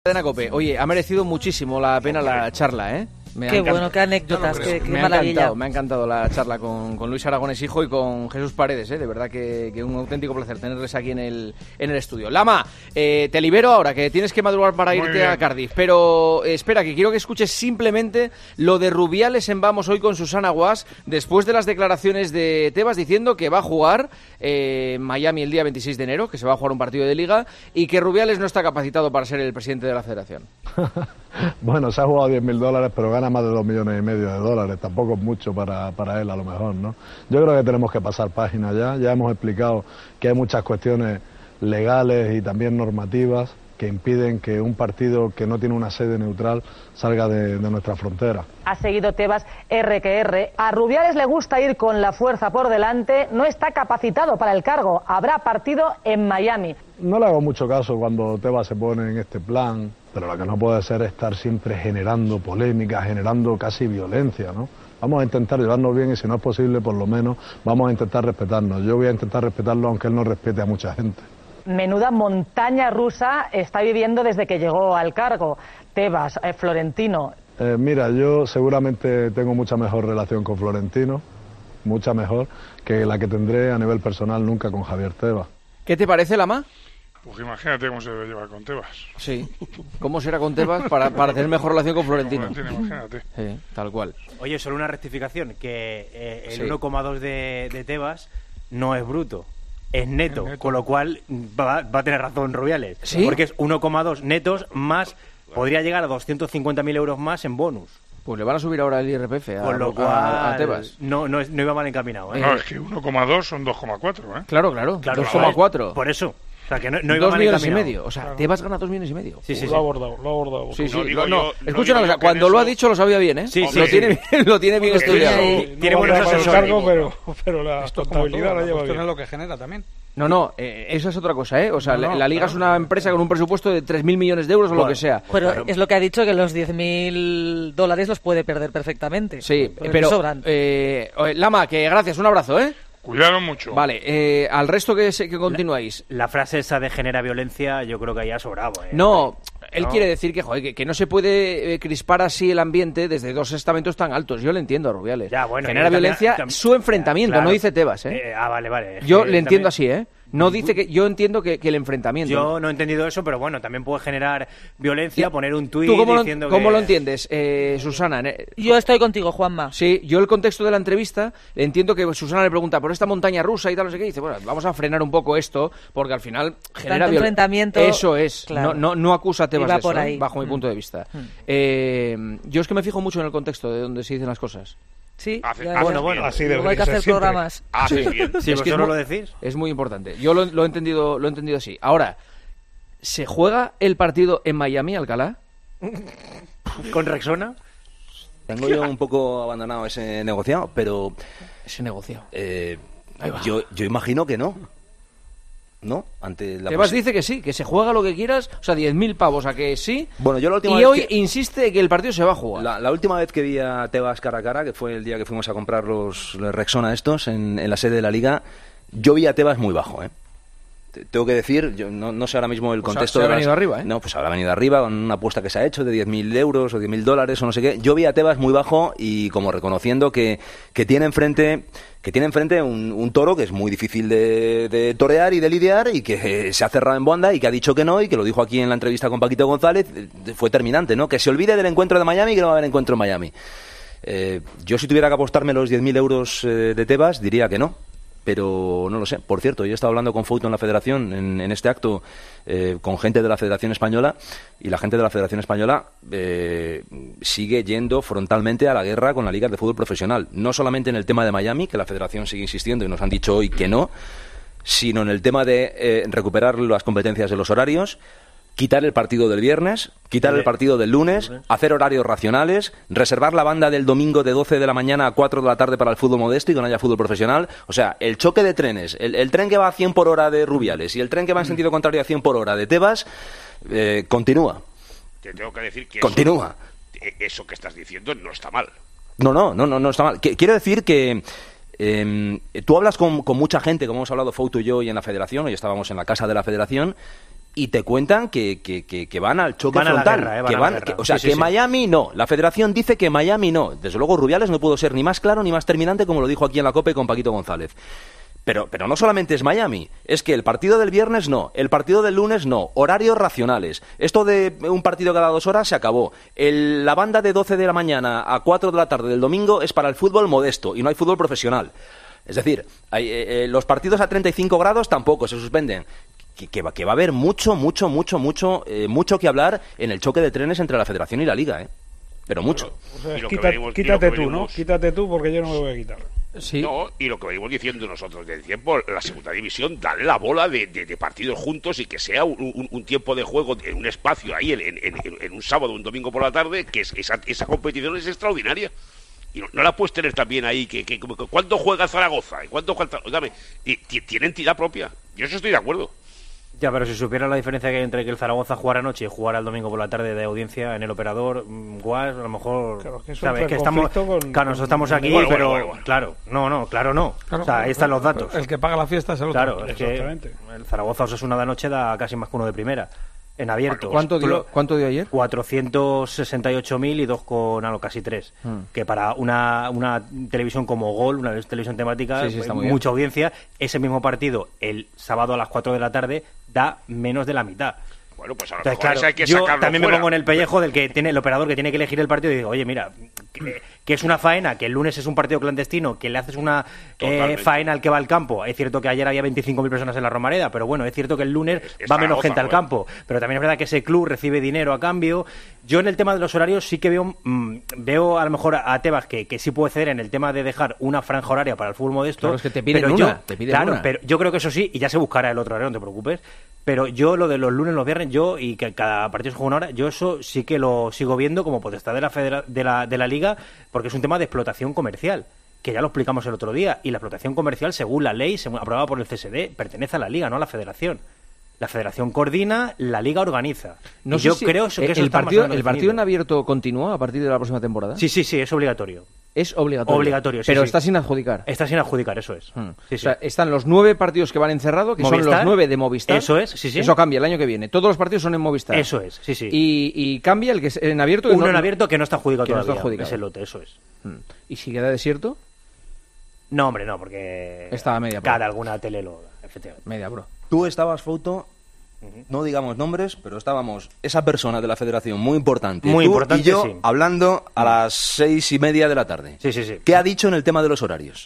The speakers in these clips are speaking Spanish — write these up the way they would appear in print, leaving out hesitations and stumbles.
Cadena COPE. Oye, ha merecido muchísimo la pena la charla, ¿eh? Qué bueno, qué anécdotas, qué maravilla. Me ha encantado la charla con Luis Aragonés hijo y con Jesús Paredes, de verdad que un auténtico placer tenerles aquí en el estudio. Lama, te libero ahora, que tienes que madrugar para irte a Cardiff, pero espera, que quiero que escuches simplemente lo de Rubiales en Vamos hoy con Susana Guas, después de las declaraciones de Tebas diciendo que va a jugar Miami el día 26 de enero, que se va a jugar un partido de Liga, y que Rubiales no está capacitado para ser el presidente de la federación. Bueno, se ha jugado $10.000, pero gana más de $2,5 millones. Tampoco es mucho para él, a lo mejor, ¿no? Yo creo que tenemos que pasar página ya. Ya hemos explicado que hay muchas cuestiones legales y también normativas que impiden que un partido que no tiene una sede neutral salga de nuestra frontera. Ha seguido Tebas R que R. A Rubiales le gusta ir con la fuerza por delante, no está capacitado para el cargo. Habrá partido en Miami. No le hago mucho caso cuando Tebas se pone en este plan, pero lo que no puede ser es estar siempre generando polémica, generando casi violencia, ¿no? Vamos a intentar llevarnos bien y si no es posible, por lo menos vamos a intentar respetarnos. Yo voy a intentar respetarlo aunque él no respete a mucha gente. Menuda montaña rusa está viviendo desde que llegó al cargo. Tebas, Florentino. Mira, yo seguramente tengo mucha mejor relación con Florentino, mucha mejor, que la que tendré a nivel personal nunca con Javier Tebas. ¿Qué te parece, Lama? Pues imagínate cómo se debe llevar con Tebas. Sí. ¿Cómo será con Tebas para tener mejor relación con Florentino? Imagínate. Sí, tal cual. Oye, solo una rectificación, que el 1,2 de Tebas no es bruto. Es neto, con lo cual va a tener razón Rubiales. ¿Sí? Porque es 1,2 netos más, podría llegar a 250.000 euros más en bonus. Pues le van a subir ahora el IRPF a Tebas. No iba mal encaminado. No, es que 1,2 son 2,4, ¿eh? Claro, 2,4. Por eso. O sea, que no iba 2 mal millones encaminado. y medio. O sea, claro. Tebas gana 2,5 millones. Sí. Lo ha abordado. Sí. Escucha una cosa, cuando lo ha dicho lo sabía bien, ¿eh? Sí. Lo tiene bien estudiado. Tiene buenos asesores. Pero la contabilidad la lleva bien. Es lo que genera también. No, eso es otra cosa, ¿eh? O sea, la Liga es una empresa con un presupuesto de 3.000 millones de euros o lo que sea. Pero es lo que ha dicho, que los $10.000 los puede perder perfectamente. Sí, pero sobran. Lama, que gracias, un abrazo, ¿eh? Cuidaron mucho. Vale, al resto que continuáis. La frase esa de genera violencia yo creo que ahí ha sobrado, ¿eh? No, él quiere decir que no se puede crispar así el ambiente desde dos estamentos tan altos. Yo le entiendo a Rubiales. Ya, bueno, genera violencia su enfrentamiento, claro. No dice Tebas, ¿eh? Vale. Yo le entiendo así, ¿eh? No dice que yo entiendo que el enfrentamiento. Yo no he entendido eso, pero bueno, también puede generar violencia, poner un tuit diciendo que... ¿Cómo lo entiendes, Susana? Yo estoy contigo, Juanma. Sí, yo el contexto de la entrevista entiendo que Susana le pregunta por esta montaña rusa y tal, no sé qué, y dice, bueno, vamos a frenar un poco esto, porque al final genera enfrentamiento. Eso es, claro. no acusa a Tebas de eso, por ahí. Bajo mi punto de vista. Yo es que me fijo mucho en el contexto de donde se dicen las cosas. Sí, bueno. Así luego hay que hacer siempre. programas. Si vosotros lo decís. Es muy importante. Yo lo he entendido así. Ahora, ¿se juega el partido en Miami, Alcalá? ¿Con Rexona? Tengo yo un poco abandonado ese negociado, pero... Ese negociado. Yo imagino que no. ¿No? Ante la Tebas dice que sí, que se juega lo que quieras, o sea, 10.000 pavos a que sí. Bueno, yo la última y vez hoy insiste que el partido se va a jugar. La última vez que vi a Tebas cara a cara, que fue el día que fuimos a comprar los Rexona estos en la sede de la Liga, yo vi a Tebas muy bajo, ¿eh? Tengo que decir, yo no sé ahora mismo el contexto. Se ha venido arriba, ¿eh? No, pues habrá venido arriba con una apuesta que se ha hecho de 10.000 euros o $10.000 o no sé qué. Yo vi a Tebas muy bajo y como reconociendo que tiene enfrente un toro que es muy difícil de torear y de lidiar y que se ha cerrado en banda y que ha dicho que no y que lo dijo aquí en la entrevista con Paquito González, fue terminante, ¿no? Que se olvide del encuentro de Miami y que no va a haber encuentro en Miami. Yo si tuviera que apostarme los 10.000 euros de Tebas diría que no. Pero no lo sé. Por cierto, yo he estado hablando con Fouto en la Federación, en este acto, con gente de la Federación Española, y la gente de la Federación Española sigue yendo frontalmente a la guerra con la Liga de Fútbol Profesional. No solamente en el tema de Miami, que la Federación sigue insistiendo y nos han dicho hoy que no, sino en el tema de recuperar las competencias de los horarios, quitar el partido del viernes, quitar el partido del lunes, hacer horarios racionales, reservar la banda del domingo de 12 de la mañana a 4 de la tarde para el fútbol modesto y que no haya fútbol profesional. O sea, el choque de trenes, el tren que va a 100 por hora de Rubiales y el tren que va en sentido contrario a 100 por hora de Tebas, continúa. Te tengo que decir que continúa. Eso que estás diciendo no está mal. No está mal. Quiero decir que tú hablas con mucha gente, como hemos hablado Fouto y yo, y en la Federación, hoy estábamos en la casa de la Federación, y te cuentan que van al choque frontal. Que Miami no. La federación dice que Miami no. Desde luego Rubiales no pudo ser ni más claro ni más terminante, como lo dijo aquí en la COPE con Paquito González. Pero no solamente es Miami, es que el partido del viernes no, el partido del lunes no, horarios racionales. Esto de un partido cada 2 horas se acabó. La banda de 12 de la mañana a 4 de la tarde del domingo es para el fútbol modesto y no hay fútbol profesional. Es decir, los partidos a 35 grados tampoco se suspenden. Que va a haber mucho que hablar en el choque de trenes entre la Federación y la Liga, pero mucho. O sea, quítate tú, ¿no? Quítate tú porque yo no me voy a quitar. Sí. No, y lo que venimos diciendo nosotros del tiempo, la segunda división, dale la bola de partidos juntos y que sea un tiempo de juego en un espacio ahí en un sábado o un domingo por la tarde, que esa competición es extraordinaria. Y no la puedes tener también ahí, ¿cuánto juega Zaragoza? ¿Y cuánto juega? Óigame, tiene entidad propia. Yo eso estoy de acuerdo. Ya, pero si supiera la diferencia que hay entre que el Zaragoza jugara anoche y jugara el domingo por la tarde de audiencia en el operador, Guas, a lo mejor... Claro, que ¿sabes? Que nosotros estamos aquí, bueno. Claro, no. Claro, o sea, ahí están los datos. El que paga la fiesta es el otro. Claro, es que el Zaragoza Osasuna de anoche da casi más que uno de primera. En abierto. ¿Cuánto dio ayer? 468.000 y 2 con algo, casi 3. Que para una televisión como Gol, una televisión temática, mucha audiencia, ese mismo partido, el sábado a las 4 de la tarde, da menos de la mitad. Bueno, pues a lo Entonces, mejor claro, hay que yo también me pongo en el pellejo del que tiene el operador que tiene que elegir el partido y digo, oye, mira, que es una faena, que el lunes es un partido clandestino, que le haces una faena al que va al campo. Es cierto que ayer había 25.000 personas en la Romareda, pero bueno, es cierto que el lunes va menos gente al campo. Pero también es verdad que ese club recibe dinero a cambio. Yo en el tema de los horarios sí que veo a lo mejor a Tebas que sí puede ceder en el tema de dejar una franja horaria para el fútbol modesto. Claro, es que te piden una. Pero yo creo que eso sí, y ya se buscará el otro horario, no te preocupes. Pero yo lo de los lunes, los viernes, y que cada partido se juega una hora, yo eso sí que lo sigo viendo como potestad de la Liga, porque es un tema de explotación comercial, que ya lo explicamos el otro día, y la explotación comercial, según la ley aprobada por el CSD, pertenece a la Liga, no a la Federación. La Federación coordina, la Liga organiza. No sé si creo que eso ¿el partido en abierto continúa a partir de la próxima temporada? Sí, es obligatorio. Es obligatorio. Pero está sin adjudicar. Está sin adjudicar, eso es. O sea, están los 9 partidos que van en cerrado, que Movistar, son los 9 de Movistar. Eso es, sí. Eso cambia el año que viene. Todos los partidos son en Movistar. Eso es, sí. Y cambia el que es en abierto. Uno en abierto que no está adjudicado todavía. No está adjudicado. Es el lote, eso es. ¿Y si queda desierto? No, hombre, no, porque... Está a media pro. Cada alguna tele lo da, efectivamente. Media pro. Tú estabas, Fouto... No digamos nombres, pero estábamos esa persona de la Federación muy importante. Muy tú importante, y yo hablando a las 6:30 de la tarde. Sí. ¿Qué ha dicho en el tema de los horarios?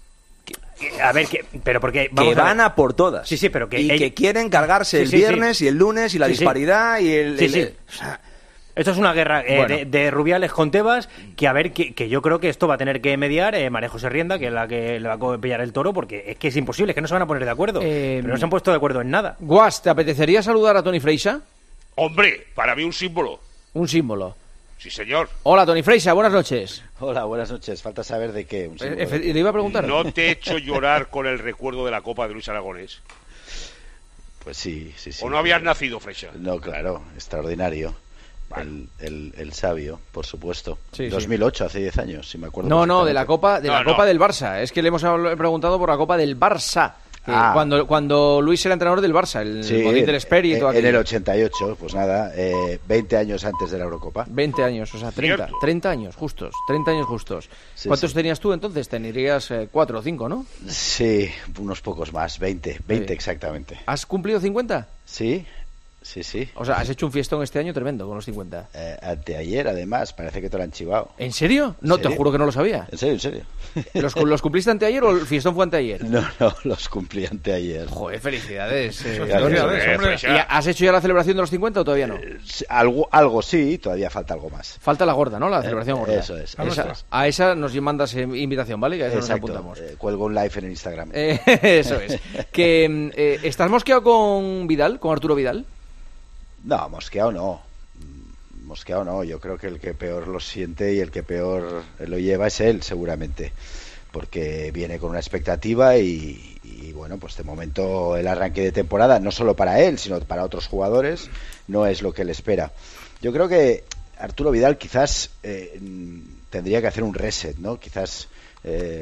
A ver, pero porque que van a por todas. Sí, pero que... Y que quieren cargarse el viernes y el lunes y la disparidad y el... O sea, esto es una guerra de Rubiales con Tebas, que a ver, que yo creo que esto va a tener que mediar María José Rienda, que es la que le va a pillar el toro, porque es que es imposible, es que no se van a poner de acuerdo. Pero no se han puesto de acuerdo en nada. Guas, ¿te apetecería saludar a Toni Freixa? Hombre, para mí un símbolo. Un símbolo. Sí, señor. Hola, Toni Freixa, buenas noches. Hola, buenas noches. Falta saber de qué. Un símbolo. Le iba a preguntar. ¿No te he hecho llorar con el recuerdo de la Copa de Luis Aragonés? Pues sí. ¿O no habías nacido, Freixa? No, claro, extraordinario. Vale. El sabio, por supuesto. 2008, hace 10 años, si me acuerdo. No, de la Copa del Barça. Es que le hemos preguntado por la Copa del Barça. Cuando Luis era entrenador del Barça, el Modín del Esperi y todo aquello. En el 88, pues nada, 20 años antes de la Eurocopa. 20 años, o sea, 30 años justos. 30 años justos. ¿Cuántos tenías tú entonces? Tendrías 4 o 5, ¿no? Sí, unos pocos más, 20 exactamente. ¿Has cumplido 50? Sí. O sea, has hecho un fiestón este año tremendo con los 50. Anteayer, además, parece que te lo han chivado. ¿En serio? No, te juro que no lo sabía. ¿En serio? ¿Los cumpliste anteayer o el fiestón fue anteayer? No, los cumplí anteayer. Joder, felicidades. Felicidades, ¿Y has hecho ya la celebración de los 50 o todavía no? Algo sí, todavía falta algo más. Falta la gorda, ¿no? La celebración gorda. Eso es. A esa nos mandas invitación, ¿vale? Que a esa nos apuntamos. Cuelgo un live en el Instagram. Eso es. Que, ¿estás mosqueado con Vidal, con Arturo Vidal? No, mosqueado no. Yo creo que el que peor lo siente y el que peor lo lleva es él, seguramente. Porque viene con una expectativa y bueno, pues de momento el arranque de temporada, no solo para él, sino para otros jugadores, no es lo que él espera. Yo creo que Arturo Vidal quizás tendría que hacer un reset, ¿no? Quizás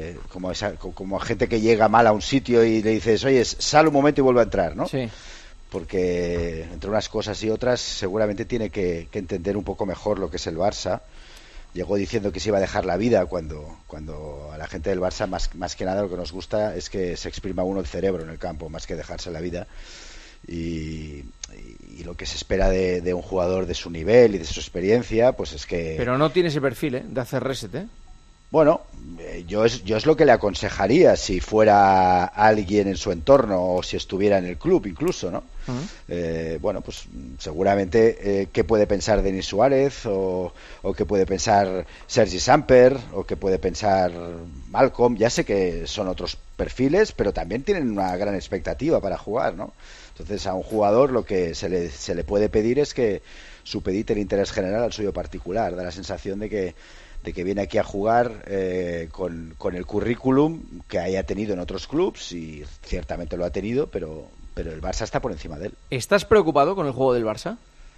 como gente que llega mal a un sitio y le dices, oye, sal un momento y vuelve a entrar, ¿no? Sí. porque entre unas cosas y otras seguramente tiene que entender un poco mejor lo que es el Barça. Llegó diciendo que se iba a dejar la vida cuando a la gente del Barça más que nada lo que nos gusta es que se exprima uno el cerebro en el campo, más que dejarse la vida. Y lo que se espera de un jugador de su nivel y de su experiencia, pues es que... Pero no tiene ese perfil, de hacer reset, Bueno, yo es lo que le aconsejaría si fuera alguien en su entorno o si estuviera en el club incluso, ¿no? Bueno, pues seguramente qué puede pensar Denis Suárez o qué puede pensar Sergi Samper o qué puede pensar Malcolm. Ya sé que son otros perfiles, pero también tienen una gran expectativa para jugar, ¿no? Entonces a un jugador lo que se le puede pedir es que supedite el interés general al suyo particular. Da la sensación de que viene aquí a jugar con el currículum que haya tenido en otros clubs, y ciertamente lo ha tenido, pero el Barça está por encima de él. ¿Estás preocupado con el juego del Barça?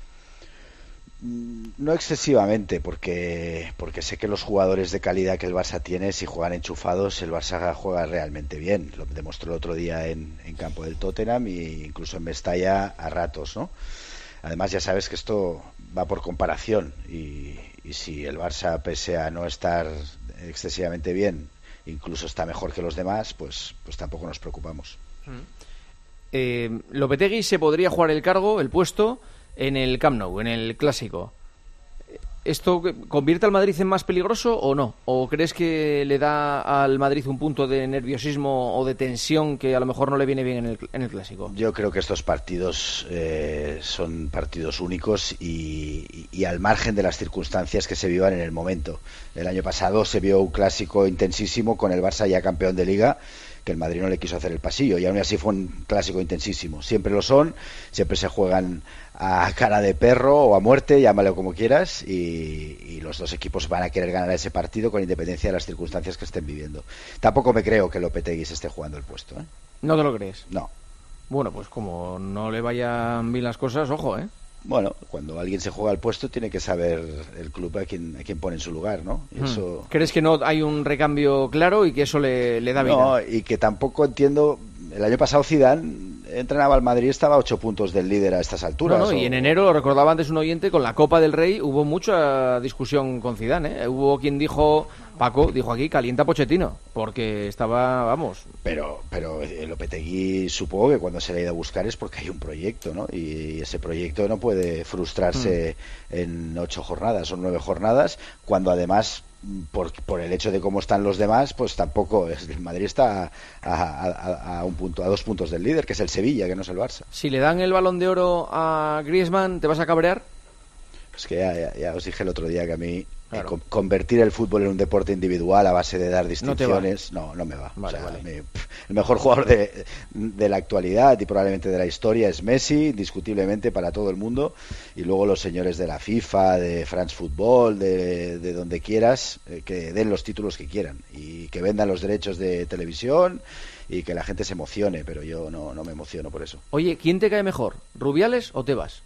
No excesivamente, porque sé que los jugadores de calidad que el Barça tiene, si juegan enchufados, el Barça juega realmente bien. Lo demostró el otro día en campo del Tottenham e incluso en Mestalla a ratos, ¿no? Además, ya sabes que esto va por comparación y si el Barça, pese a no estar excesivamente bien, incluso está mejor que los demás, pues tampoco nos preocupamos. Lopetegui se podría jugar el cargo, el puesto, en el Camp Nou, en el Clásico. ¿Esto convierte al Madrid en más peligroso o no? ¿O crees que le da al Madrid un punto de nerviosismo o de tensión que a lo mejor no le viene bien en el Clásico? Yo creo que estos partidos son partidos únicos y al margen de las circunstancias que se vivan en el momento. El año pasado se vio un Clásico intensísimo con el Barça ya campeón de Liga, que el Madrid no le quiso hacer el pasillo, y aún así fue un Clásico intensísimo. Siempre lo son, siempre se juegan a cara de perro o a muerte, llámalo como quieras, y los dos equipos van a querer ganar ese partido con independencia de las circunstancias que estén viviendo. Tampoco me creo que Lopetegui se esté jugando el puesto, ¿eh? ¿No te lo crees? No. Bueno, pues como no le vayan bien las cosas, ojo, ¿eh? Bueno, cuando alguien se juega al puesto tiene que saber el club a quién pone en su lugar, ¿no? Y eso... ¿Crees que no hay un recambio claro y que eso le da vida? No, y que tampoco entiendo... El año pasado Zidane entrenaba al Madrid, estaba a 8 puntos del líder a estas alturas. No, y en enero, lo recordaba antes un oyente, con la Copa del Rey hubo mucha discusión con Zidane, ¿eh? Hubo quien dijo... Paco dijo aquí, calienta Pochettino, porque estaba, vamos... Pero Lopetegui supongo que cuando se le ha ido a buscar es porque hay un proyecto, ¿no? Y ese proyecto no puede frustrarse en 8 jornadas o 9 jornadas, cuando además, por el hecho de cómo están los demás, pues tampoco... El Madrid está a 2 puntos del líder, que es el Sevilla, que no es el Barça. Si le dan el Balón de Oro a Griezmann, ¿te vas a cabrear? Es que ya os dije el otro día que a mí... Claro. Convertir el fútbol en un deporte individual a base de dar distinciones no me va. Vale, o sea, vale. El mejor jugador de la actualidad y probablemente de la historia es Messi, indiscutiblemente para todo el mundo, y luego los señores de la FIFA, de France Football, de donde quieras, que den los títulos que quieran y que vendan los derechos de televisión y que la gente se emocione, pero yo no me emociono por eso. Oye, ¿quién te cae mejor, Rubiales o Tebas?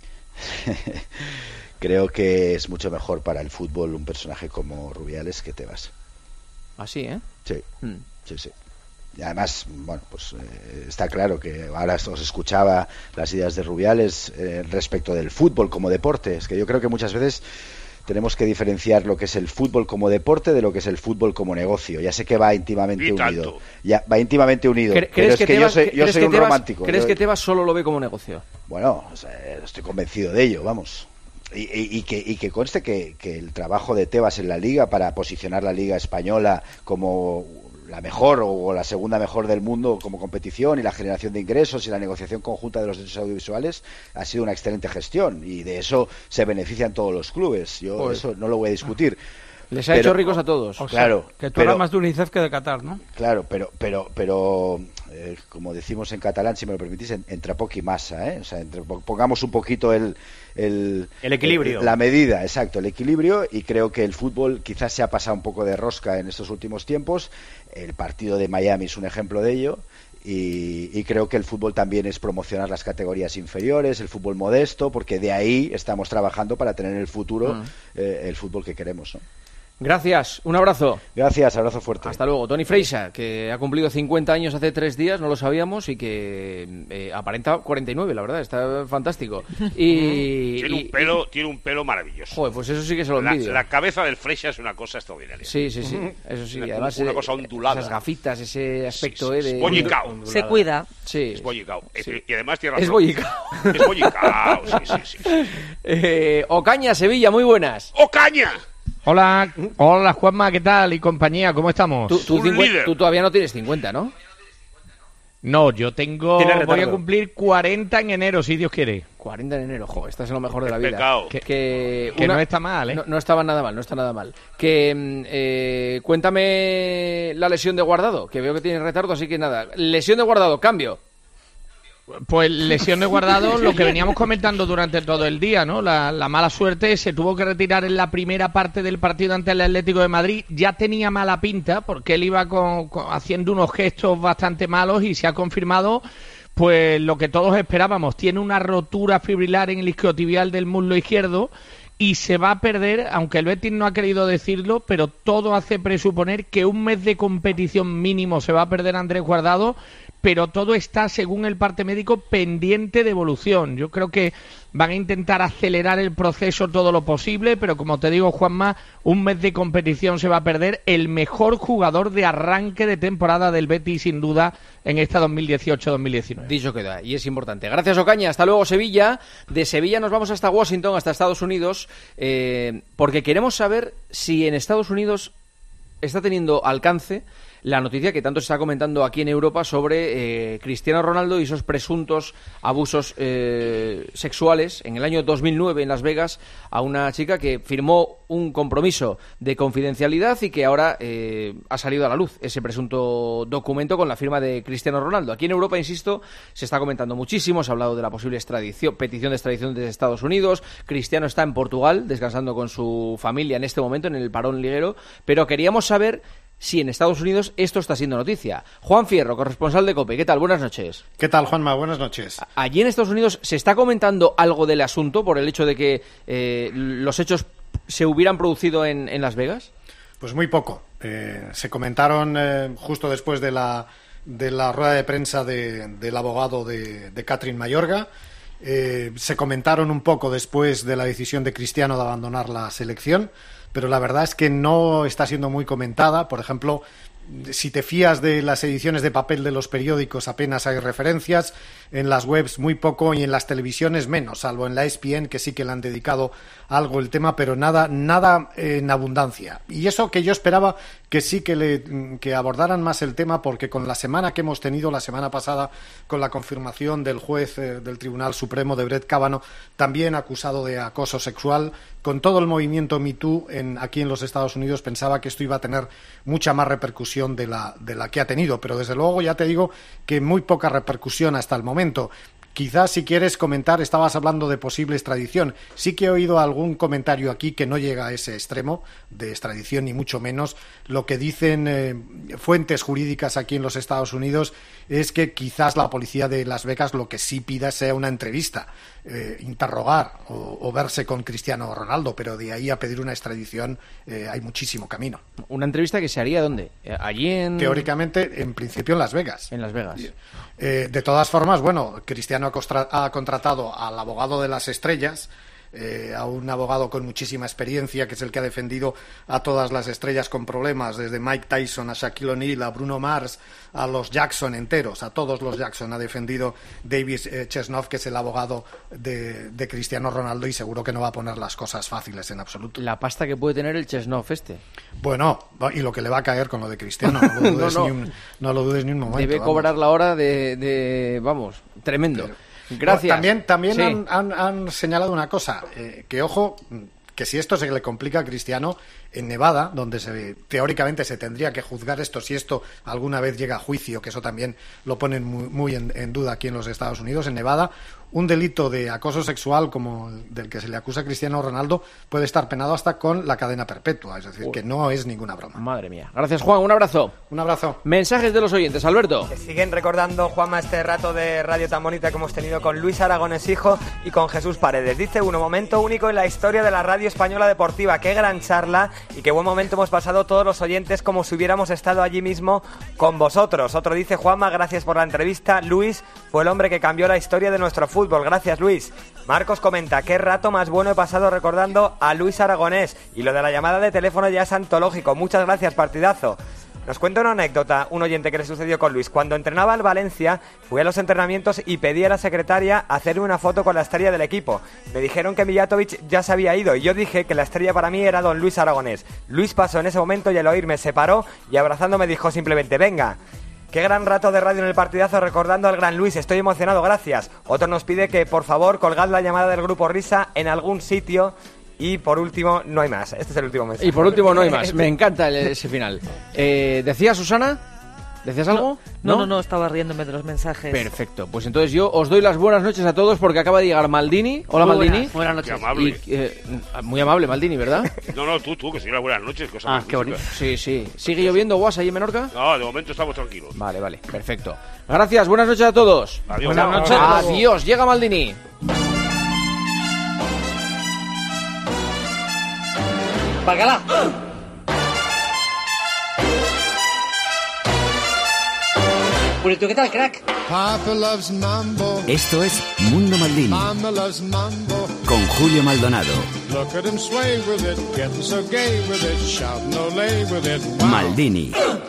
Creo que es mucho mejor para el fútbol un personaje como Rubiales que Tebas. Así, ¿eh? Sí, sí. Y además, bueno, pues está claro que ahora os escuchaba las ideas de Rubiales respecto del fútbol como deporte. Es que yo creo que muchas veces tenemos que diferenciar lo que es el fútbol como deporte de lo que es el fútbol como negocio. Ya sé que va íntimamente unido. Ya va íntimamente unido. ¿Crees que Tebas, yo soy un romántico. ¿Crees que Tebas solo lo ve como negocio? Bueno, o sea, estoy convencido de ello, vamos. Y que conste que el trabajo de Tebas en la Liga para posicionar la Liga Española como la mejor o la segunda mejor del mundo como competición, y la generación de ingresos y la negociación conjunta de los derechos audiovisuales ha sido una excelente gestión, y de eso se benefician todos los clubes. Yo eso no lo voy a discutir. Les ha hecho ricos a todos. O sea, claro, que tú hablas más de UNICEF que de Qatar, ¿no? Claro, pero como decimos en catalán, si me lo permitís, entre poc y masa, ¿eh? O sea, pongamos un poquito el equilibrio. La medida, exacto, el equilibrio, y creo que el fútbol quizás se ha pasado un poco de rosca en estos últimos tiempos. El partido de Miami es un ejemplo de ello. Y creo que el fútbol también es promocionar las categorías inferiores, el fútbol modesto, porque de ahí estamos trabajando para tener en el futuro el fútbol que queremos, ¿no? Gracias, un abrazo. Gracias, abrazo fuerte. Hasta luego. Toni Freixa, que ha cumplido 50 años hace 3 días, no lo sabíamos, y que aparenta 49, la verdad, está fantástico. Y tiene un pelo maravilloso. Joder, pues eso sí que se lo envidio. La cabeza del Freixa es una cosa extraordinaria. Sí, eso sí. Además, una cosa ondulada. Esas gafitas, ese aspecto de... bollicao. Se cuida. Sí. Es bollicao. Sí. Y además tiene razón. Es bollicao. Es bollicao, sí. Ocaña, Sevilla, muy buenas. ¡Ocaña! Hola, Juanma, ¿qué tal? Y compañía, ¿cómo estamos? Tú todavía no tienes 50, ¿no? No, yo voy a cumplir 40 en enero, si Dios quiere. 40 en enero, estás en lo mejor de la vida. Pecado. Que no está mal, ¿eh? No estaba nada mal. Que cuéntame la lesión de Guardado, que veo que tiene retardo, así que nada. Lesión de Guardado, cambio. Pues lesión de Guardado, lo que veníamos comentando durante todo el día, ¿no? La mala suerte, se tuvo que retirar en la primera parte del partido ante el Atlético de Madrid. Ya tenía mala pinta porque él iba haciendo unos gestos bastante malos y se ha confirmado pues lo que todos esperábamos. Tiene una rotura fibrilar en el isquiotibial del muslo izquierdo y se va a perder, aunque el Betis no ha querido decirlo, pero todo hace presuponer que un mes de competición mínimo se va a perder Andrés Guardado, pero todo está, según el parte médico, pendiente de evolución. Yo creo que van a intentar acelerar el proceso todo lo posible, pero como te digo, Juanma, un mes de competición se va a perder el mejor jugador de arranque de temporada del Betis, sin duda, en esta 2018-2019. Dicho queda, y es importante. Gracias, Ocaña. Hasta luego, Sevilla. De Sevilla nos vamos hasta Washington, hasta Estados Unidos, porque queremos saber si en Estados Unidos está teniendo alcance la noticia que tanto se está comentando aquí en Europa sobre Cristiano Ronaldo y esos presuntos abusos sexuales en el año 2009 en Las Vegas a una chica que firmó un compromiso de confidencialidad y que ahora ha salido a la luz ese presunto documento con la firma de Cristiano Ronaldo. Aquí en Europa, insisto, se está comentando muchísimo, se ha hablado de la posible petición de extradición desde Estados Unidos. Cristiano está en Portugal descansando con su familia en este momento en el parón liguero, pero queríamos saber si en Estados Unidos esto está siendo noticia. Juan Fierro, corresponsal de COPE, ¿qué tal? Buenas noches. ¿Qué tal, Juanma? Buenas noches. ¿Allí en Estados Unidos se está comentando algo del asunto por el hecho de que los hechos se hubieran producido en Las Vegas? Pues muy poco. Se comentaron justo después de la rueda de prensa del abogado de Catherine Mayorga. Se comentaron un poco después de la decisión de Cristiano de abandonar la selección, pero la verdad es que no está siendo muy comentada. Por ejemplo, si te fías de las ediciones de papel de los periódicos, apenas hay referencias, en las webs muy poco y en las televisiones menos, salvo en la ESPN, que sí que le han dedicado algo el tema, pero nada en abundancia. Y eso que yo esperaba que sí que abordaran más el tema, porque con la semana que hemos tenido la semana pasada, con la confirmación del juez del Tribunal Supremo de Brett Kavanaugh, también acusado de acoso sexual, con todo el movimiento Me Too aquí en los Estados Unidos, pensaba que esto iba a tener mucha más repercusión de la que ha tenido, pero desde luego ya te digo que muy poca repercusión hasta el momento. Quizás, si quieres comentar, estabas hablando de posible extradición. Sí que he oído algún comentario aquí que no llega a ese extremo de extradición, ni mucho menos. Lo que dicen fuentes jurídicas aquí en los Estados Unidos es que quizás la policía de Las Vegas lo que sí pida sea una entrevista, interrogar o verse con Cristiano Ronaldo, pero de ahí a pedir una extradición hay muchísimo camino. ¿Una entrevista que se haría dónde? ¿Allí en...? Teóricamente, en principio en Las Vegas. En Las Vegas. De todas formas, bueno, Cristiano ha contratado al abogado de las estrellas, a un abogado con muchísima experiencia, que es el que ha defendido a todas las estrellas con problemas, desde Mike Tyson a Shaquille O'Neal, a Bruno Mars, a los Jackson enteros, a todos los Jackson. Ha defendido David Chesnoff, que es el abogado de Cristiano Ronaldo, y seguro que no va a poner las cosas fáciles en absoluto. La pasta que puede tener el Chesnoff este. Bueno, y lo que le va a caer con lo de Cristiano, no lo dudes ni un momento. Debe cobrar la hora de vamos, tremendo. Gracias. También sí. han señalado una cosa, que ojo, que si esto se le complica a Cristiano, en Nevada, donde teóricamente se tendría que juzgar esto, si esto alguna vez llega a juicio, que eso también lo ponen muy en duda aquí en los Estados Unidos, en Nevada, un delito de acoso sexual como el del que se le acusa a Cristiano Ronaldo puede estar penado hasta con la cadena perpetua, es decir, que no es ninguna broma. Madre mía. Gracias, Juan. Un abrazo. Un abrazo. Mensajes de los oyentes. Alberto. Que siguen recordando, Juanma, este rato de radio tan bonita que hemos tenido con Luis Aragonés hijo y con Jesús Paredes. Dice uno, momento único en la historia de la radio española deportiva. Qué gran charla y qué buen momento hemos pasado todos los oyentes, como si hubiéramos estado allí mismo con vosotros. Otro dice, Juanma, gracias por la entrevista. Luis fue el hombre que cambió la historia de nuestro fútbol. Gracias, Luis. Marcos comenta, qué rato más bueno he pasado recordando a Luis Aragonés, y lo de la llamada de teléfono ya es antológico. Muchas gracias, partidazo. Nos cuenta una anécdota, un oyente, que le sucedió con Luis. Cuando entrenaba al Valencia, fui a los entrenamientos y pedí a la secretaria hacerme una foto con la estrella del equipo. Me dijeron que Mijatovic ya se había ido y yo dije que la estrella para mí era don Luis Aragonés. Luis pasó en ese momento y al oírme se paró y abrazándome dijo simplemente, venga. Qué gran rato de radio en el partidazo recordando al gran Luis, estoy emocionado, gracias. Otro nos pide que por favor colgad la llamada del grupo Risa en algún sitio. Y por último, no hay más. Este es el último mensaje. Y por último, no hay más. Me encanta ese final. ¿Decía Susana? ¿Decías algo? No, estaba riéndome de los mensajes. Perfecto. Pues entonces yo os doy las buenas noches a todos porque acaba de llegar Maldini. Hola, muy Maldini. Buenas noches. Amable. Muy amable, Maldini, ¿verdad? No, tú, que sí, las buenas noches. Qué bonito. Sí. ¿Sigue lloviendo guas ahí en Menorca? No, de momento estamos tranquilos. Vale, perfecto. Gracias, buenas noches a todos. Adiós. Buenas noches. Adiós, llega Maldini. ¡Párgala! Purito, ¿qué tal, crack? Esto es Mundo Maldini con Julio Maldonado. Maldini.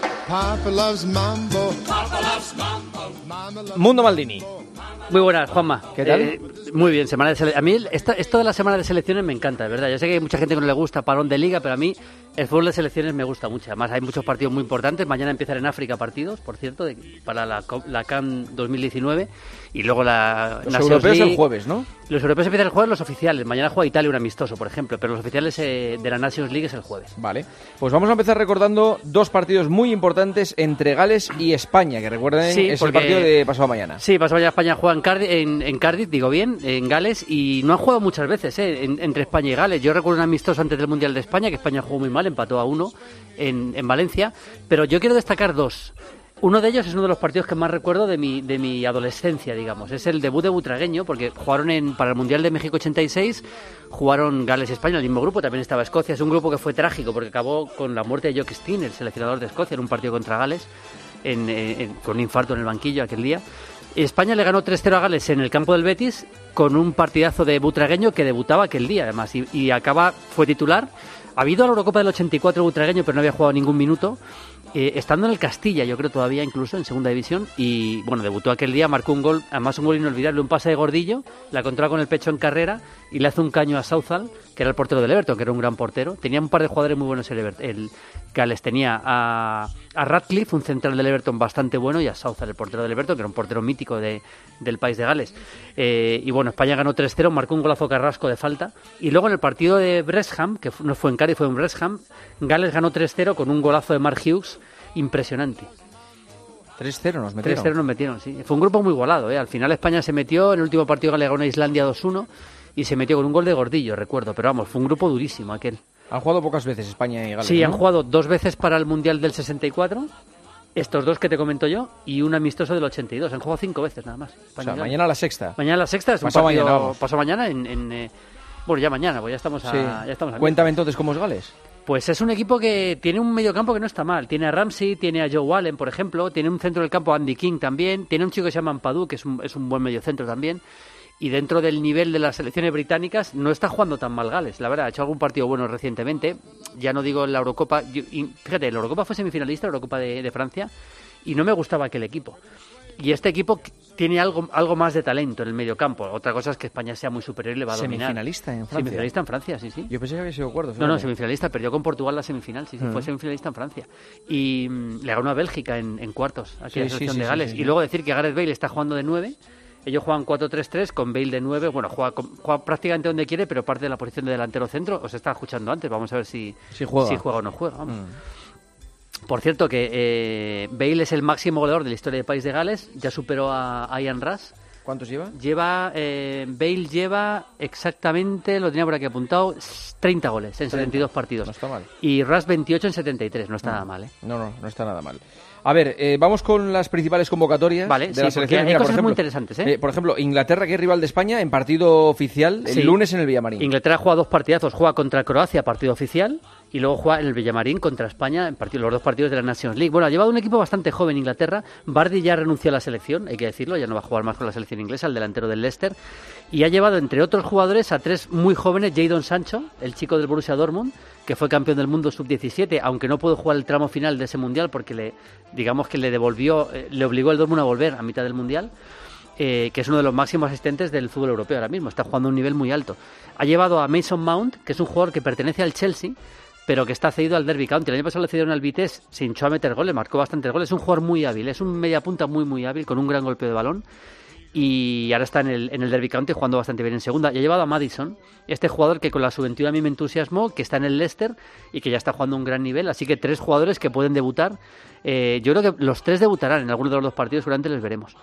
Mundo Maldini. Muy buenas, Juanma. ¿Qué tal? Muy bien, semana de selecciones. A mí esto de la semana de selecciones me encanta, de verdad. Yo sé que hay mucha gente que no le gusta parón de liga, pero a mí el fútbol de selecciones me gusta mucho. Además, hay muchos partidos muy importantes. Mañana empiezan en África partidos, por cierto, para la CAN 2019. Y luego los europeos el jueves, ¿no? Los europeos empiezan el jueves, los oficiales. Mañana juega Italia un amistoso, por ejemplo. Pero los oficiales de la Nations League es el jueves. Vale. Pues vamos a empezar recordando dos partidos muy importantes entre Gales y España, que recuerden es el partido de pasado mañana. Sí, pasado mañana España juega en Cardiff, digo bien, en Gales, y no han jugado muchas veces entre España y Gales. Yo recuerdo un amistoso antes del Mundial de España, que España jugó muy mal, empató a 1 en Valencia, pero yo quiero destacar dos. Uno de ellos es uno de los partidos que más recuerdo de mi adolescencia, digamos. Es el debut de Butragueño, porque jugaron para el Mundial de México 86, jugaron Gales y España en el mismo grupo, también estaba Escocia. Es un grupo que fue trágico, porque acabó con la muerte de Jock Stein, el seleccionador de Escocia, en un partido contra Gales, con un infarto en el banquillo aquel día. España le ganó 3-0 a Gales en el campo del Betis, con un partidazo de Butragueño que debutaba aquel día, además, y fue titular. Ha habido a la Eurocopa del 84 Butragueño, pero no había jugado ningún minuto. Estando en el Castilla, yo creo todavía incluso en segunda división, y bueno, debutó aquel día, marcó un gol, además un gol inolvidable, un pase de Gordillo, la controla con el pecho en carrera y le hace un caño a Southall, que era el portero del Everton, que era un gran portero. Tenía un par de jugadores muy buenos el Gales, tenía a Radcliffe, un central del Everton bastante bueno, y a Southall, el portero del Everton, que era un portero mítico del país de Gales. Y bueno, España ganó 3-0, marcó un golazo Carrasco de falta, y luego en el partido de Wrexham, que no fue en Cádiz, fue en Wrexham, Gales ganó 3-0 con un golazo de Mark Hughes impresionante. 3-0 nos metieron. 3-0 nos metieron, sí. Fue un grupo muy igualado, ¿eh? Al final España se metió, en el último partido Gales ganó a Islandia 2-1 y se metió con un gol de Gordillo, recuerdo, pero vamos, fue un grupo durísimo aquel. Han jugado pocas veces España y Gales, sí, ¿no? Han jugado 2 veces para el Mundial del 64, estos 2 que te comento yo, y un amistoso del 82. Han jugado 5 veces nada más. España, o sea, mañana la sexta. Mañana la sexta es un partido. Pasado mañana bueno, ya mañana, pues ya estamos a Cuéntame entonces cómo es Gales. Pues es un equipo que tiene un mediocampo que no está mal. Tiene a Ramsey, tiene a Joe Allen, por ejemplo. Tiene un centro del campo, Andy King también. Tiene un chico que se llama Ampadu, que es un buen mediocentro también. Y dentro del nivel de las selecciones británicas no está jugando tan mal Gales. La verdad, ha hecho algún partido bueno recientemente. Ya no digo en la Eurocopa. Fíjate, la Eurocopa fue semifinalista, la Eurocopa de Francia. Y no me gustaba aquel equipo. Y este equipo tiene algo más de talento en el mediocampo. Otra cosa es que España sea muy superior y le va a dominar. ¿Semifinalista en Francia? Semifinalista en Francia, sí. Yo pensé que había sido cuartos. No, semifinalista. Perdió con Portugal la semifinal, sí. Fue semifinalista en Francia. Y le ganó a Bélgica en cuartos, aquí la selección de Gales. Y luego decir que Gareth Bale está jugando de 9. Ellos juegan 4-3-3 con Bale de 9. Bueno, juega prácticamente donde quiere, pero parte de la posición de delantero centro. Os estaba escuchando antes. Vamos a ver si juega o no juega. Vamos. Por cierto, que Bale es el máximo goleador de la historia del país de Gales. Ya superó a Ian Rush, ¿Cuántos lleva? Bale lleva exactamente, lo tenía por aquí apuntado, 30 goles en 72 partidos. No está mal. Y Rush 28 en 73, no está nada mal, ¿eh? No está nada mal. A ver, vamos con las principales convocatorias de la selección. Hay cosas muy interesantes, ¿eh? Por ejemplo, Inglaterra, que es rival de España, en partido oficial, el lunes en el Villamarín. Inglaterra juega 2 partidazos, juega contra Croacia, partido oficial, y luego juega en el Villamarín contra España, en los 2 partidos de la Nations League. Bueno, ha llevado un equipo bastante joven Inglaterra. Vardy ya renunció a la selección, hay que decirlo, ya no va a jugar más con la selección inglesa, el delantero del Leicester, y ha llevado, entre otros jugadores, a 3 muy jóvenes: Jadon Sancho, el chico del Borussia Dortmund, que fue campeón del mundo sub-17, aunque no pudo jugar el tramo final de ese mundial porque le obligó el Dortmund a volver a mitad del mundial, que es uno de los máximos asistentes del fútbol europeo ahora mismo, está jugando a un nivel muy alto. Ha llevado a Mason Mount, que es un jugador que pertenece al Chelsea, pero que está cedido al Derby County. El año pasado le cedieron al Vitesse, se hinchó a meter goles, marcó bastantes goles, es un jugador muy hábil, es un mediapunta muy hábil, con un gran golpeo de balón. Y ahora está en el Derby County jugando bastante bien en segunda. Y ha llevado a Maddison, este jugador que con la sub-21 a mí me entusiasmó, que está en el Leicester y que ya está jugando a un gran nivel. Así que 3 jugadores que pueden debutar. Yo creo que los 3 debutarán en alguno de los 2 partidos, seguramente les veremos.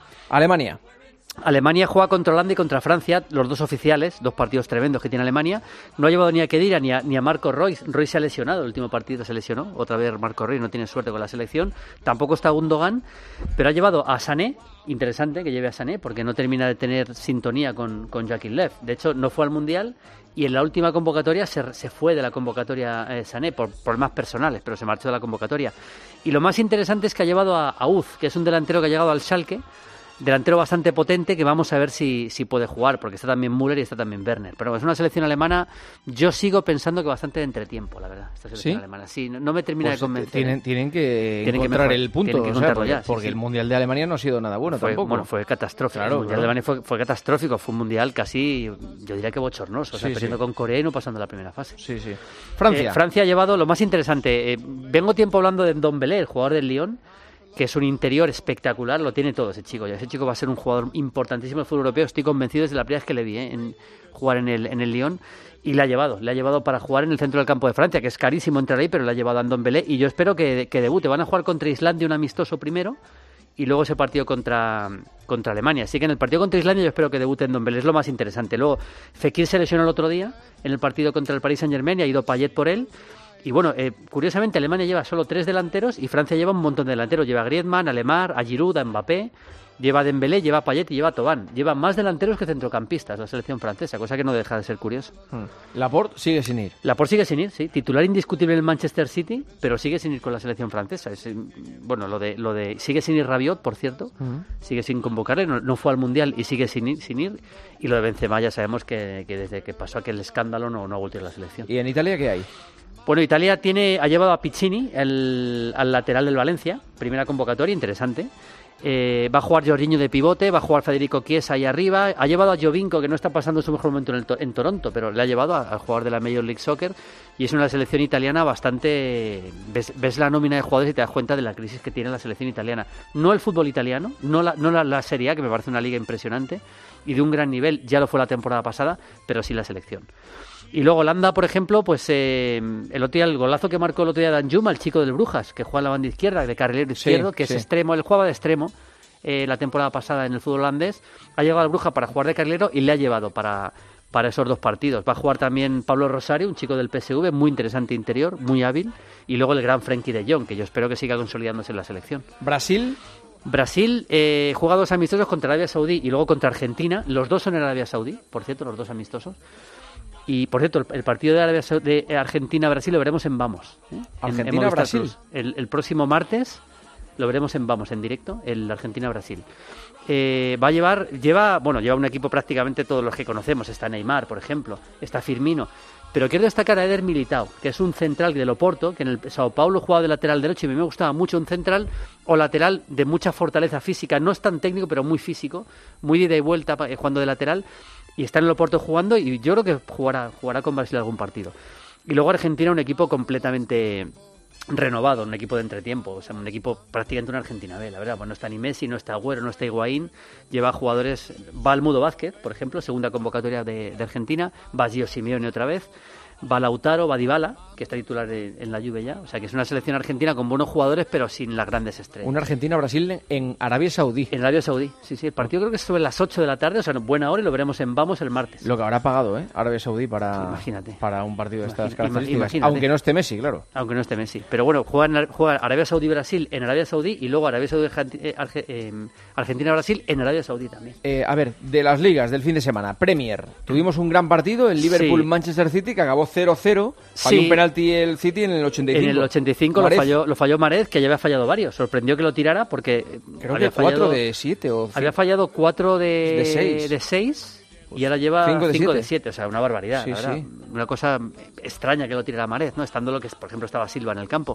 Alemania juega contra Holanda y contra Francia, los 2 oficiales, 2 partidos tremendos que tiene Alemania. No ha llevado ni a Khedira ni a Marco Reus. Reus se ha lesionado, el último partido se lesionó. Otra vez Marco Reus no tiene suerte con la selección. Tampoco está Gundogan, pero ha llevado a Sané. Interesante que lleve a Sané porque no termina de tener sintonía con Joachim Löw. De hecho, no fue al Mundial y en la última convocatoria se fue de la convocatoria Sané por problemas personales, pero se marchó de la convocatoria. Y lo más interesante es que ha llevado a Uz, que es un delantero que ha llegado al Schalke, delantero bastante potente, que vamos a ver si puede jugar, porque está también Müller y está también Werner. Pero es una selección alemana, yo sigo pensando que bastante de entretiempo, la verdad, esta selección alemana. Sí, no me termina de convencer. Tienen que encontrar el punto, porque el Mundial de Alemania no ha sido nada bueno tampoco. Bueno, fue catastrófico. El Mundial de Alemania fue catastrófico, fue un Mundial casi, yo diría que bochornoso, perdiendo con Corea y no pasando la primera fase. Francia ha llevado lo más interesante. Vengo tiempo hablando de Ndombele, el jugador del Lyon, que es un interior espectacular, lo tiene todo ese chico. Ese chico va a ser un jugador importantísimo del fútbol europeo, estoy convencido desde la primera vez que le vi en jugar en el Lyon, y le ha llevado para jugar en el centro del campo de Francia, que es carísimo entrar ahí, pero le ha llevado a Ndombele, y yo espero que debute. Van a jugar contra Islandia un amistoso primero, y luego ese partido contra Alemania. Así que en el partido contra Islandia yo espero que debute Ndombele, es lo más interesante. Luego, Fekir se lesionó el otro día en el partido contra el Paris Saint-Germain y ha ido Payet por él. Y bueno, curiosamente Alemania lleva solo 3 delanteros y Francia lleva un montón de delanteros. Lleva a Griezmann, a Lemar, a Giroud, a Mbappé, lleva a Dembélé, lleva a Payet y lleva a Thauvin. Lleva más delanteros que centrocampistas la selección francesa, cosa que no deja de ser curioso. Laporte sigue sin ir. Laporte sigue sin ir, sí. Titular indiscutible en el Manchester City, pero sigue sin ir con la selección francesa. Bueno, lo de sigue sin ir Rabiot, por cierto. Sigue sin convocarle, no fue al Mundial y sigue sin ir. Y lo de Benzema ya sabemos que desde que pasó aquel escándalo no ha vuelto a ir a la selección. ¿Y en Italia qué hay? Bueno, Italia ha llevado a Piccini, al lateral del Valencia, primera convocatoria, interesante. Va a jugar Jorginho de pivote, va a jugar Federico Chiesa ahí arriba. Ha llevado a Giovinco, que no está pasando su mejor momento en Toronto, pero le ha llevado al jugador de la Major League Soccer. Y es una selección italiana bastante... Ves la nómina de jugadores y te das cuenta de la crisis que tiene la selección italiana. No el fútbol italiano, no la Serie A, que me parece una liga impresionante y de un gran nivel, ya lo fue la temporada pasada, pero sí la selección. Y luego Holanda, por ejemplo, pues el golazo que marcó el otro día Danjuma, el chico del Brujas, que juega en la banda izquierda, de carrilero izquierdo, que es extremo, él jugaba de extremo la temporada pasada en el fútbol holandés, ha llegado al Brujas para jugar de carrilero y le ha llevado para esos 2 partidos. Va a jugar también Pablo Rosario, un chico del PSV, muy interesante interior, muy hábil, y luego el gran Frenkie de Jong, que yo espero que siga consolidándose en la selección. Brasil juega 2 amistosos contra Arabia Saudí y luego contra Argentina, los 2 son en Arabia Saudí, por cierto, los 2 amistosos. Y, por cierto, el partido de Argentina-Brasil lo veremos en Vamos. ¿Argentina-Brasil? El próximo martes lo veremos en Vamos, en directo, el Argentina-Brasil. Lleva un equipo prácticamente todos los que conocemos. Está Neymar, por ejemplo, está Firmino. Pero quiero destacar a Eder Militao, que es un central del Oporto, que en el Sao Paulo jugaba de lateral derecho y a mí me gustaba mucho, un central o lateral de mucha fortaleza física. No es tan técnico, pero muy físico, muy de ida y vuelta jugando de lateral. Y está en el Oporto jugando y yo creo que jugará con Brasil algún partido. Y luego Argentina, un equipo completamente renovado, un equipo de entretiempo, o sea, un equipo prácticamente una Argentina B, la verdad. Pues no está ni Messi, no está Agüero, no está Higuaín, lleva jugadores, va Almudo Vázquez, por ejemplo, segunda convocatoria de Argentina, va Gio Simeone otra vez, va Lautaro, va Dybala, que está titular en la Juve ya. O sea, que es una selección argentina con buenos jugadores, pero sin las grandes estrellas. Una Argentina-Brasil en Arabia Saudí. En Arabia Saudí, sí. El partido creo que es sobre las 8 de la tarde, o sea, buena hora, y lo veremos en Vamos el martes. Lo que habrá pagado, Arabia Saudí para un partido de estas características. Imagínate. Aunque no esté Messi, claro. Aunque no esté Messi. Pero bueno, juega Arabia Saudí-Brasil en Arabia Saudí y luego Arabia Saudí Argentina-Brasil en Arabia Saudí también. A ver, de las ligas del fin de semana, Premier. Tuvimos un gran partido, el Liverpool-Manchester City, que acabó 0-0. Falló un penalti el City en el 85. En el 85 lo falló Mahrez, que ya había fallado varios. Sorprendió que lo tirara porque creo que 4 de 7 o 5. Había fallado 4 de 6 y ahora lleva 5 de 7. O sea, una barbaridad, la verdad. Una cosa extraña que lo tirara Mahrez, ¿no? Estando lo que, por ejemplo, estaba Silva en el campo.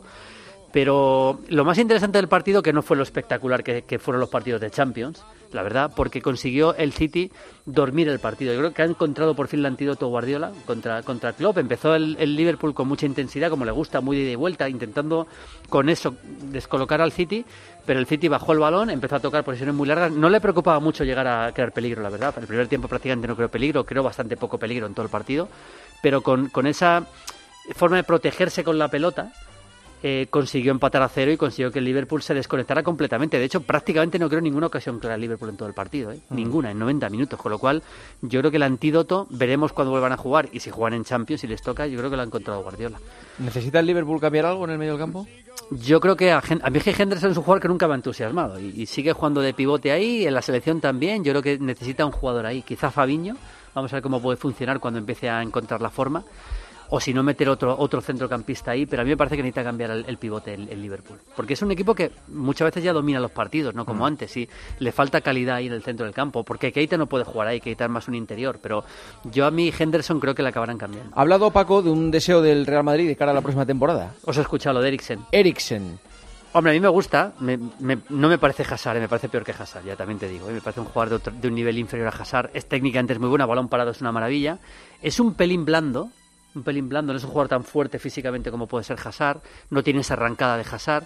Pero lo más interesante del partido, que no fue lo espectacular que fueron los partidos de Champions, la verdad, porque consiguió el City dormir el partido. Yo creo que ha encontrado por fin el antídoto Guardiola contra Klopp. Empezó el Liverpool con mucha intensidad, como le gusta, muy de ida y vuelta, intentando con eso descolocar al City, pero el City bajó el balón, empezó a tocar posiciones muy largas. No le preocupaba mucho llegar a crear peligro, la verdad. En el primer tiempo prácticamente no creó peligro, creó bastante poco peligro en todo el partido, pero con esa forma de protegerse con la pelota, consiguió empatar a 0 y consiguió que el Liverpool se desconectara completamente. De hecho, prácticamente no creo ninguna ocasión clara el Liverpool en todo el partido, ninguna, en 90 minutos, con lo cual yo creo que el antídoto, veremos cuando vuelvan a jugar, y si juegan en Champions, si les toca, yo creo que lo ha encontrado Guardiola. ¿Necesita el Liverpool cambiar algo en el medio del campo? Yo creo que a mí Henderson es un jugador que nunca me ha entusiasmado y sigue jugando de pivote ahí, en la selección también. Yo creo que necesita un jugador ahí, quizá Fabinho, vamos a ver cómo puede funcionar cuando empiece a encontrar la forma. O si no, meter otro centrocampista ahí, pero a mí me parece que necesita cambiar el pivote el Liverpool. Porque es un equipo que muchas veces ya domina los partidos, no como antes, y le falta calidad ahí en el centro del campo, porque Keita no puede jugar ahí, Keita es más un interior, pero yo a mí Henderson creo que le acabarán cambiando. Ha hablado Paco de un deseo del Real Madrid de cara a la próxima temporada. Os he escuchado lo de Eriksen. Hombre, a mí me gusta, no me parece Hazard, me parece peor que Hazard, ya también te digo, me parece un jugador de un nivel inferior a Hazard, técnicamente es muy bueno, balón parado es una maravilla, es un pelín blando, no es un jugador tan fuerte físicamente como puede ser Hazard, no tiene esa arrancada de Hazard,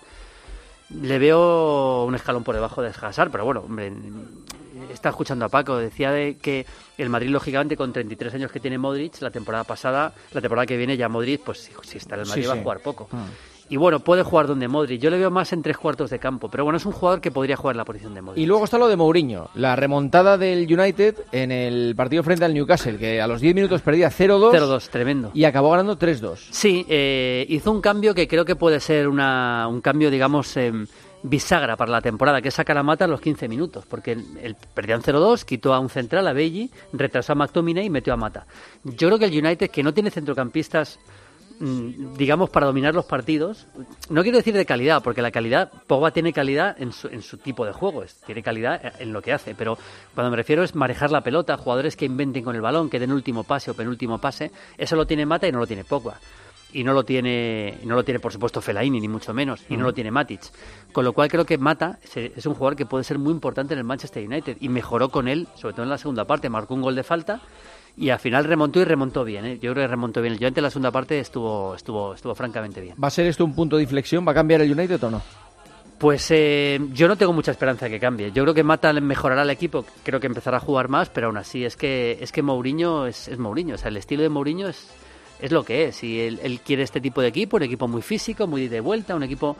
le veo un escalón por debajo de Hazard, pero bueno, hombre, está escuchando a Paco, decía de que el Madrid, lógicamente, con 33 años que tiene Modric, la temporada que viene ya Modric, pues si está en el Madrid va a jugar poco. Y bueno, puede jugar donde Modric. Yo le veo más en 3/4 de campo, pero bueno, es un jugador que podría jugar en la posición de Modric. Y luego está lo de Mourinho, la remontada del United en el partido frente al Newcastle, que a los 10 minutos perdía 0-2. 0-2, tremendo. Y acabó ganando 3-2. Sí, hizo un cambio que creo que puede ser un cambio, digamos, bisagra para la temporada, que es sacar a Mata a los 15 minutos, porque perdían 0-2, quitó a un central, a Belli, retrasó a McTominay y metió a Mata. Yo creo que el United, que no tiene centrocampistas, digamos, para dominar los partidos, no quiero decir de calidad, porque la calidad, Pogba tiene calidad en su tipo de juego, tiene calidad en lo que hace, pero cuando me refiero es manejar la pelota, jugadores que inventen con el balón, que den último pase o penúltimo pase, eso lo tiene Mata y no lo tiene Pogba. Y no lo tiene, por supuesto, Fellaini, ni mucho menos, y no lo tiene Matic. Con lo cual creo que Mata es un jugador que puede ser muy importante en el Manchester United, y mejoró con él, sobre todo en la segunda parte, marcó un gol de falta, y al final remontó bien, Yo creo que remontó bien. El United en la segunda parte estuvo francamente bien. ¿Va a ser esto un punto de inflexión? ¿Va a cambiar el United o no? Pues yo no tengo mucha esperanza de que cambie. Yo creo que Mata mejorará el equipo, creo que empezará a jugar más, pero aún así es que Mourinho es Mourinho. O sea, el estilo de Mourinho es lo que es. Y él quiere este tipo de equipo, un equipo muy físico, muy de vuelta, un equipo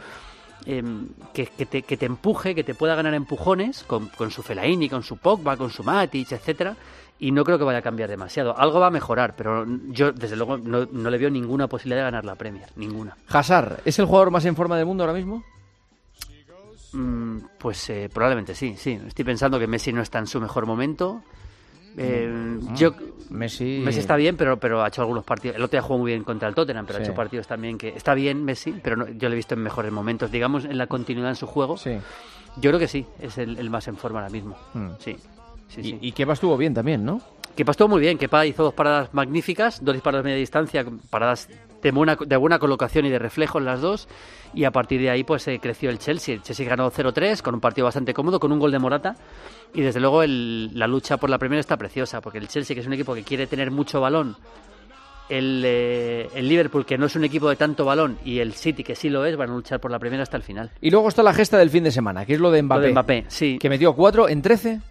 que te empuje, que te pueda ganar empujones, con su Fellaini, con su Pogba, con su Matic, etcétera. Y no creo que vaya a cambiar demasiado. Algo va a mejorar, pero yo, desde luego, no le veo ninguna posibilidad de ganar la Premier. Ninguna. ¿Hazard es el jugador más en forma del mundo ahora mismo? Pues probablemente sí. Estoy pensando que Messi no está en su mejor momento. Messi está bien, pero ha hecho algunos partidos. El otro día jugó muy bien contra el Tottenham, pero ha hecho partidos también que... Está bien Messi, pero yo lo he visto en mejores momentos. Digamos, en la continuidad en su juego. Sí. Yo creo que sí, es el más en forma ahora mismo. Sí. Y Kepa estuvo bien también, ¿no? Kepa estuvo muy bien. Kepa hizo 2 paradas magníficas, 2 disparos de media distancia, paradas de buena colocación y de reflejo en las 2, y a partir de ahí pues creció el Chelsea. El Chelsea ganó 0-3 con un partido bastante cómodo, con un gol de Morata, y desde luego la lucha por la Premier está preciosa, porque el Chelsea, que es un equipo que quiere tener mucho balón, el Liverpool, que no es un equipo de tanto balón, y el City, que sí lo es, van a luchar por la Premier hasta el final. Y luego está la gesta del fin de semana, que es lo de Mbappé. Sí. Que metió 4 en 13.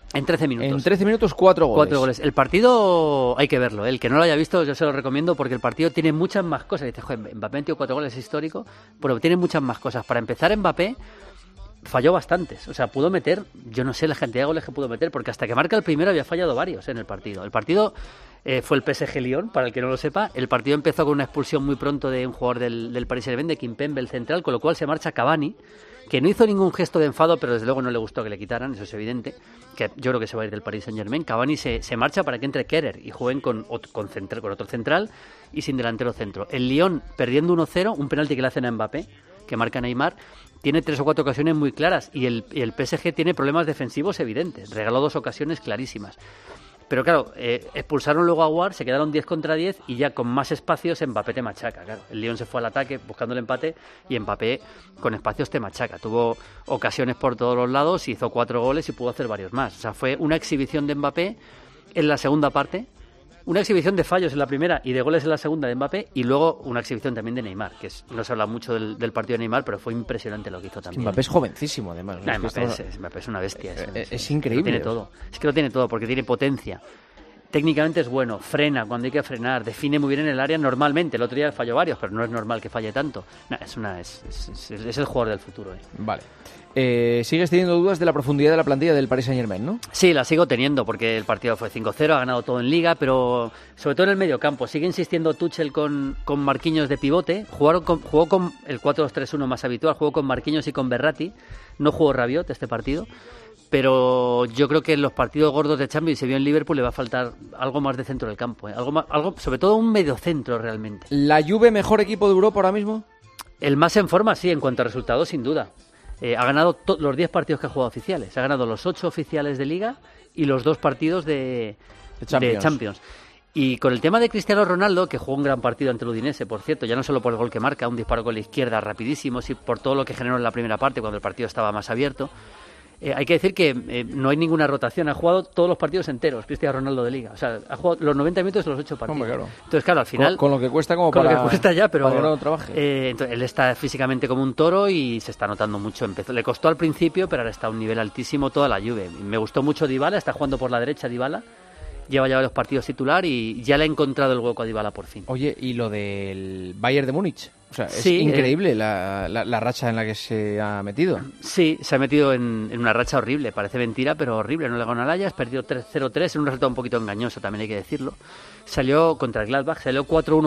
En 13 minutos. En 13 minutos, 4 goles. 4 goles. El partido hay que verlo. El que no lo haya visto, yo se lo recomiendo porque el partido tiene muchas más cosas. Dices, joder, Mbappé metió 4 goles, es histórico, pero tiene muchas más cosas. Para empezar, Mbappé falló bastantes. O sea, pudo meter, yo no sé la cantidad de goles que pudo meter, porque hasta que marca el primero había fallado varios en el partido. El partido fue el PSG Lyon, para el que no lo sepa. El partido empezó con una expulsión muy pronto de un jugador del Paris Saint-Germain, de Kimpembe, el central, con lo cual se marcha Cavani, que no hizo ningún gesto de enfado, pero desde luego no le gustó que le quitaran, eso es evidente, que yo creo que se va a ir del Paris Saint-Germain. Cavani se marcha para que entre Kehrer y jueguen con otro central y sin delantero centro. El Lyon, perdiendo 1-0, un penalti que le hacen a Mbappé, que marca Neymar, tiene 3 o 4 ocasiones muy claras y el PSG tiene problemas defensivos evidentes, regaló 2 ocasiones clarísimas. Pero claro, expulsaron luego a Aouar, se quedaron 10 contra 10 y ya con más espacios Mbappé te machaca. Claro, el Lyon se fue al ataque buscando el empate y Mbappé con espacios te machaca. Tuvo ocasiones por todos los lados, hizo 4 goles y pudo hacer varios más. O sea, fue una exhibición de Mbappé en la segunda parte, una exhibición de fallos en la primera y de goles en la segunda de Mbappé, y luego una exhibición también de Neymar, que no se habla mucho del partido de Neymar, pero fue impresionante lo que hizo también. Mbappé es jovencísimo, además. Mbappé es una bestia. Es increíble. Lo tiene todo. Es que lo tiene todo, porque tiene potencia. Técnicamente es bueno, frena cuando hay que frenar, define muy bien en el área normalmente. El otro día falló varios, pero no es normal que falle tanto. Es el jugador del futuro. Vale. Sigues teniendo dudas de la profundidad de la plantilla del Paris Saint-Germain, ¿no? Sí, la sigo teniendo, porque el partido fue 5-0, ha ganado todo en Liga, pero sobre todo en el mediocampo. Sigue insistiendo Tuchel con Marquinhos de pivote. Jugó con el 4-2-3-1 más habitual, jugó con Marquinhos y con Verratti. No jugó Rabiot este partido. Pero yo creo que en los partidos gordos de Champions, se vio en Liverpool, le va a faltar algo más de centro del campo, algo sobre todo un mediocentro realmente. ¿La Juve mejor equipo de Europa ahora mismo? El más en forma, sí, en cuanto a resultados, sin duda. Ha ganado los 10 partidos que ha jugado oficiales. Ha ganado los 8 oficiales de Liga y los 2 partidos de Champions. Y con el tema de Cristiano Ronaldo, que jugó un gran partido ante el Udinese, por cierto, ya no solo por el gol que marca, un disparo con la izquierda rapidísimo, sino por todo lo que generó en la primera parte, cuando el partido estaba más abierto. Hay que decir que no hay ninguna rotación. Ha jugado todos los partidos enteros, Cristiano Ronaldo de Liga. O sea, ha jugado los 90 minutos de los 8 partidos. Hombre, claro. Entonces, claro, al final... Con lo que cuesta como con para... lo que cuesta ya, pero... para que no trabaje. Entonces, él está físicamente como un toro y se está notando mucho. Le costó al principio, pero ahora está a un nivel altísimo toda la Juve. Me gustó mucho Dybala, está jugando por la derecha Dybala. Lleva ya los partidos titular y ya le ha encontrado el hueco a Dybala por fin. Oye, ¿y lo del Bayern de Múnich? O sea, es increíble la racha en la que se ha metido. Sí, se ha metido en una racha horrible. Parece mentira, pero horrible. No le ganó al Ajax, perdió 3-0-3 en un resultado un poquito engañoso, también hay que decirlo. Salió contra el Gladbach, salió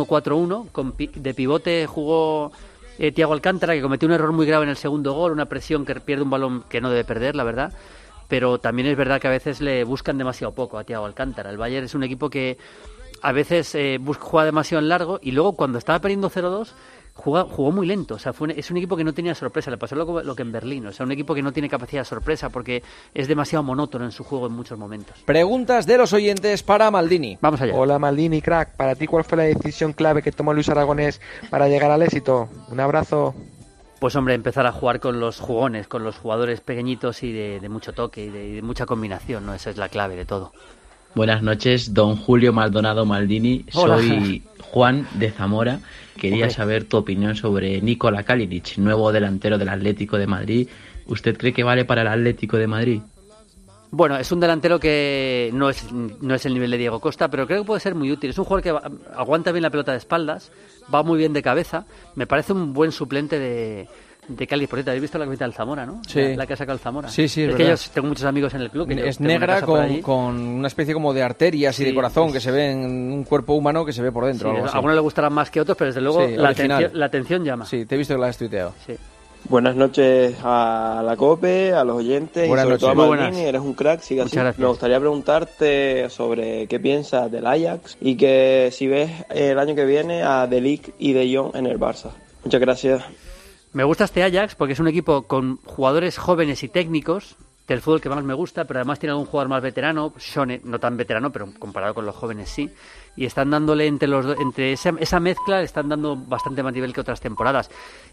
4-1-4-1. De pivote jugó Thiago Alcántara, que cometió un error muy grave en el segundo gol, una presión que pierde un balón que no debe perder, la verdad. Pero también es verdad que a veces le buscan demasiado poco a Thiago Alcántara. El Bayern es un equipo que a veces juega demasiado en largo y luego cuando estaba perdiendo 0-2 jugó muy lento. O sea, es un equipo que no tenía sorpresa. Le pasó lo que en Berlín. O sea, un equipo que no tiene capacidad de sorpresa porque es demasiado monótono en su juego en muchos momentos. Preguntas de los oyentes para Maldini. Vamos allá. Hola Maldini, crack. Para ti, ¿cuál fue la decisión clave que tomó Luis Aragonés para llegar al éxito? Un abrazo. Pues hombre, empezar a jugar con los jugones, con los jugadores pequeñitos y de mucho toque y de mucha combinación, ¿no? Esa es la clave de todo. Buenas noches, don Julio Maldonado Maldini. Hola. Soy Juan de Zamora. Quería saber tu opinión sobre Nikola Kalinic, nuevo delantero del Atlético de Madrid. ¿Usted cree que vale para el Atlético de Madrid? Bueno, es un delantero que no es el nivel de Diego Costa, pero creo que puede ser muy útil. Es un jugador que aguanta bien la pelota de espaldas, va muy bien de cabeza. Me parece un buen suplente de Cáliz. Por cierto, ¿habéis visto la camiseta del Zamora, no? Sí. La que ha sacado el Zamora. Sí, es que yo tengo muchos amigos en el club. Es negra con una especie como de arterias y de corazón que se ve en un cuerpo humano que se ve por dentro. Sí, a algunos le gustarán más que otros, pero desde luego la atención llama. Sí, te he visto que la has tuiteado. Sí. Buenas noches a la COPE, a los oyentes buenas y sobre noches. todo a Maldini, eres un crack, sigue así. Gracias. Me gustaría preguntarte sobre qué piensas del Ajax y que si ves el año que viene a De Ligt y De Jong en el Barça. Muchas gracias. Me gusta este Ajax porque es un equipo con jugadores jóvenes y técnicos, del fútbol que más me gusta, pero además tiene algún jugador más veterano, Shone, no tan veterano, pero comparado con los jóvenes sí, y están dándole entre esa mezcla, le están dando bastante más nivel que otras temporadas.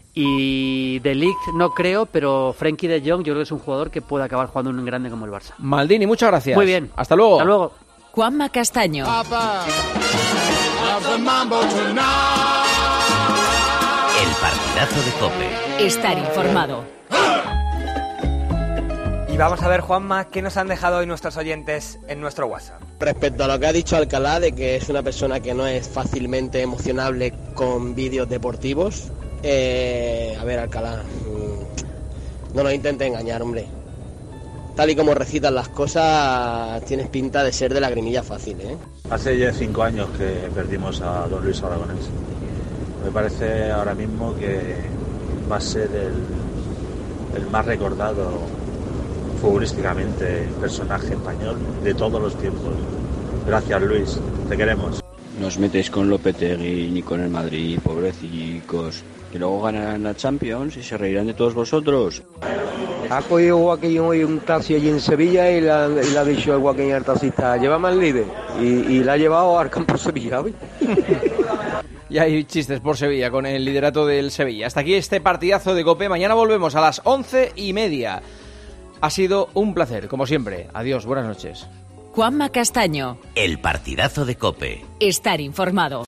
Y De Ligt no creo, pero Frenkie de Jong yo creo que es un jugador que puede acabar jugando en un grande como el Barça. Maldini, muchas gracias. Muy bien. Hasta luego. Hasta luego. Juanma Castaño. El partidazo de COPE. Estar informado. Y vamos a ver, Juanma, ¿qué nos han dejado hoy nuestros oyentes en nuestro WhatsApp? Respecto a lo que ha dicho Alcalá, de que es una persona que no es fácilmente emocionable con vídeos deportivos, a ver, Alcalá, no nos intentes engañar, hombre. Tal y como recitas las cosas, tienes pinta de ser de lagrimilla fácil, ¿eh? Hace ya 5 años que perdimos a don Luis Aragonés. Me parece ahora mismo que va a ser el más recordado futbolísticamente personaje español de todos los tiempos. Gracias, Luis, te queremos. No os metéis con Lopetegui ni con el Madrid, pobrecicos, que luego ganarán la Champions y se reirán de todos vosotros. Ha cogido Joaquín hoy un taxi allí en Sevilla y le ha dicho al Joaquín al taxista, llévame al líder, y la ha llevado al campo Sevilla, ¿ves? Y hay chistes por Sevilla con el liderato del Sevilla. Hasta aquí este partidazo de COPE. Mañana volvemos a las 11:30. Ha sido un placer, como siempre. Adiós, buenas noches. Juanma Castaño. El partidazo de COPE. Estar informado.